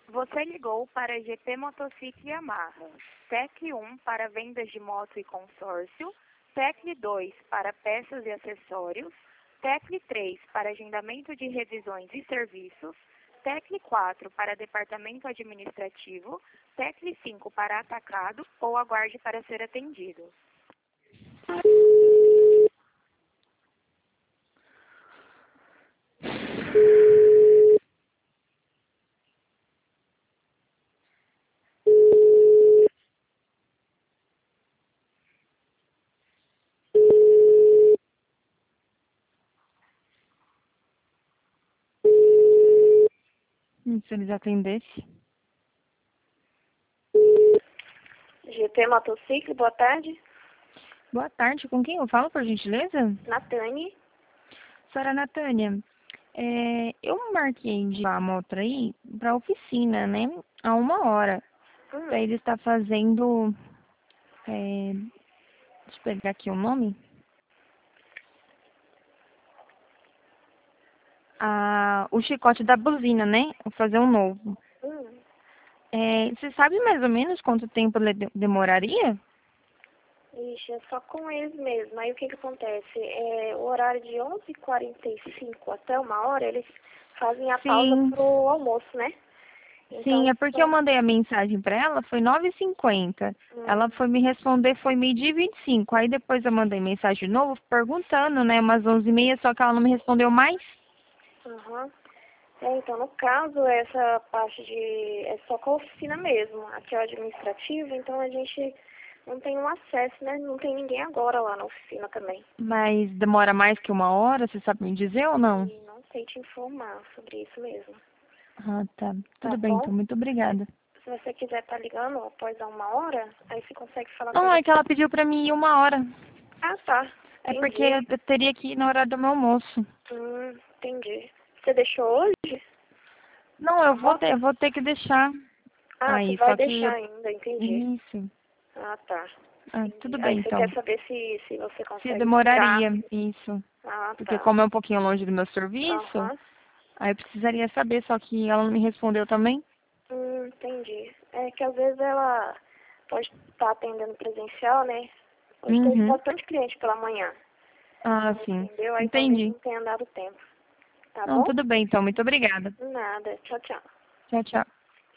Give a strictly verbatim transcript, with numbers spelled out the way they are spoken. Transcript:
Você ligou para G P Motociclo e Yamaha. Tecle um para vendas de moto e consórcio. Tecle dois para peças e acessórios. Tecle três para agendamento de revisões e serviços. Tecle quatro para departamento administrativo. Tecle cinco para atacado ou aguarde para ser atendido. Hum, Se eles atendessem. G P Motociclo, boa tarde. Boa tarde, com quem eu falo, por gentileza? Natane. Senhora Natânia, é, eu marquei de levar a moto aí para oficina, né? Há uma hora. Hum. Para ele estar fazendo. É, deixa eu pegar aqui o nome. Ah, o chicote da buzina, né? Vou fazer um novo. Hum. É, você sabe mais ou menos quanto tempo ele de- demoraria? Ixi, é só com eles mesmo. Aí o que que acontece? É, o horário de onze e quarenta e cinco até uma hora, eles fazem a pausa Sim. pro almoço, né? Então, Sim, é porque eu mandei a mensagem para ela, foi nove e cinquenta. Hum. Ela foi me responder, foi meio-dia e vinte e cinco. Aí depois eu mandei mensagem de novo, perguntando, né, umas onze e meia, só que ela não me respondeu mais. Aham. É, então, no caso, essa parte de... é só com a oficina mesmo. Aqui é o administrativo, então a gente não tem um acesso, né? Não tem ninguém agora lá na oficina também. Mas demora mais que uma hora, você sabe me dizer ou não? E não sei te informar sobre isso mesmo. Ah, tá. Tá Tudo bem, bom? então, muito obrigada. Se você quiser estar ligando após a uma hora, aí você consegue falar com Não, a é gente. que ela pediu pra mim ir uma hora. Ah, tá. É porque Entendi. eu teria que ir no horário do meu almoço. Hum, entendi. Você deixou hoje? Não, eu A vou moto? ter, eu vou ter que deixar. Ah, você Aí, vai só que deixar eu... ainda, entendi. Isso. Ah, tá. Ah, Entendi. tudo Aí bem, você então. quer saber se, se você Se consegue esperar. demoraria, isso. Ah, Porque tá. como é um pouquinho longe do meu serviço, Aham. aí eu precisaria saber, só que ela não me respondeu também. Hum, entendi. É que às vezes ela pode estar atendendo presencial, né? Hoje teve Uhum. bastante cliente pela manhã. Ah, sim. Entendeu? Aí talvez Entendi. não tenha dado tempo. Tá Não, bom? tudo bem, então. Muito obrigada. Nada. Tchau, tchau. Tchau, tchau.